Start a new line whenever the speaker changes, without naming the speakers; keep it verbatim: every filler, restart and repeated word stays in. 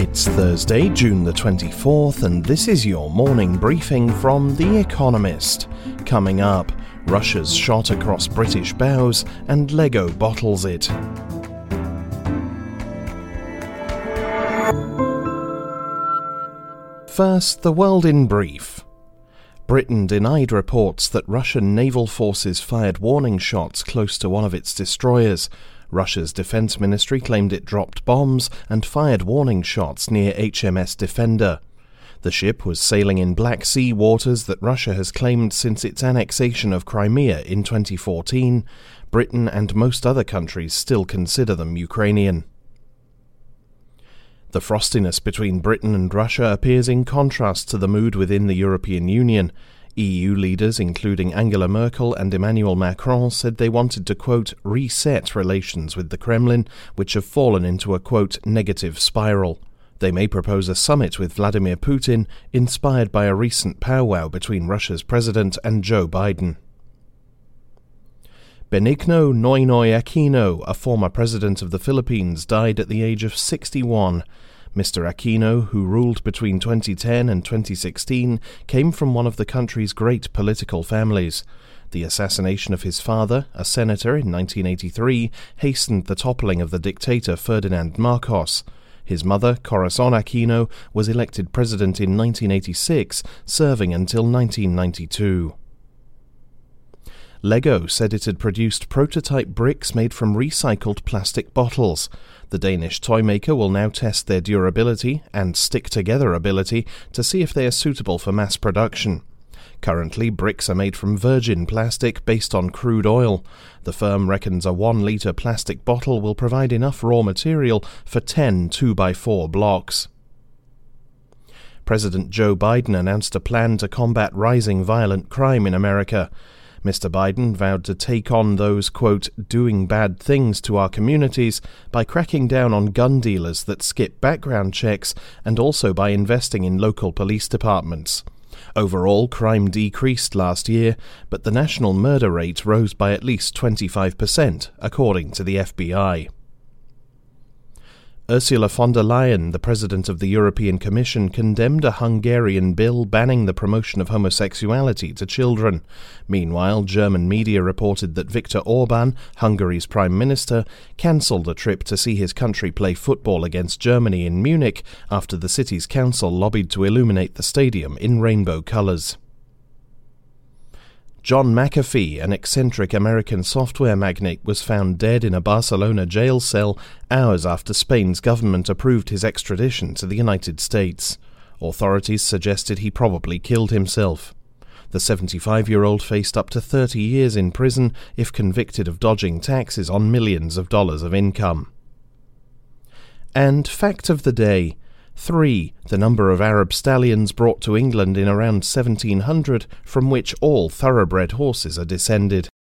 It's Thursday, June the twenty-fourth, and this is your morning briefing from The Economist. Coming up, Russia's shot across British bows and Lego bottles it. First, the world in brief. Britain denied reports that Russian naval forces fired warning shots close to one of its destroyers. Russia's defense ministry claimed it dropped bombs and fired warning shots near H M S Defender. The ship was sailing in Black Sea waters that Russia has claimed since its annexation of Crimea in twenty fourteen. Britain and most other countries still consider them Ukrainian. The frostiness between Britain and Russia appears in contrast to the mood within the European Union. E U leaders, including Angela Merkel and Emmanuel Macron, said they wanted to, quote, reset relations with the Kremlin, which have fallen into a, quote, negative spiral. They may propose a summit with Vladimir Putin, inspired by a recent powwow between Russia's president and Joe Biden. Benigno Noynoy Aquino, a former president of the Philippines, died at the age of sixty-one. Mister Aquino, who ruled between twenty ten and twenty sixteen, came from one of the country's great political families. The assassination of his father, a senator in nineteen eighty-three, hastened the toppling of the dictator Ferdinand Marcos. His mother, Corazon Aquino, was elected president in nineteen eighty-six, serving until nineteen ninety-two. Lego said it had produced prototype bricks made from recycled plastic bottles. The Danish toy maker will now test their durability and stick-together ability to see if they are suitable for mass production. Currently, bricks are made from virgin plastic based on crude oil. The firm reckons a one-litre plastic bottle will provide enough raw material for ten two by four blocks. President Joe Biden announced a plan to combat rising violent crime in America. Mister Biden vowed to take on those, quote, doing bad things to our communities by cracking down on gun dealers that skip background checks and also by investing in local police departments. Overall, crime decreased last year, but the national murder rate rose by at least twenty-five percent, according to the F B I. Ursula von der Leyen, the president of the European Commission, condemned a Hungarian bill banning the promotion of homosexuality to children. Meanwhile, German media reported that Viktor Orban, Hungary's prime minister, cancelled a trip to see his country play football against Germany in Munich after the city's council lobbied to illuminate the stadium in rainbow colours. John McAfee, an eccentric American software magnate, was found dead in a Barcelona jail cell hours after Spain's government approved his extradition to the United States. Authorities suggested he probably killed himself. The seventy-five-year-old faced up to thirty years in prison if convicted of dodging taxes on millions of dollars of income. And fact of the day. Three, the number of Arab stallions brought to England in around seventeen hundred, from which all thoroughbred horses are descended.